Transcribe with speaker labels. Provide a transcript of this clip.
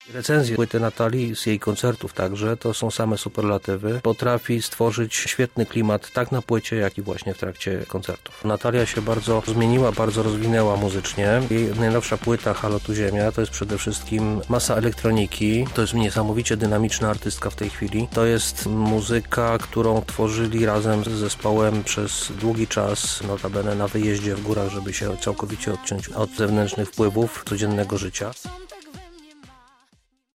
Speaker 1: Recenzje płyty Natalii z jej koncertów także to są same superlatywy. Potrafi stworzyć świetny klimat tak na płycie, jak i właśnie w trakcie koncertów. Natalia się bardzo zmieniła, bardzo rozwinęła muzycznie. Jej najnowsza płyta Halo tu Ziemia to jest przede wszystkim masa elektroniki. To jest niesamowicie dynamiczna artystka w tej chwili. To jest muzyka, którą tworzyli razem z zespołem przez długi czas, notabene na wyjeździe w górach, żeby się całkowicie odciąć od zewnętrznych wpływów codziennego życia.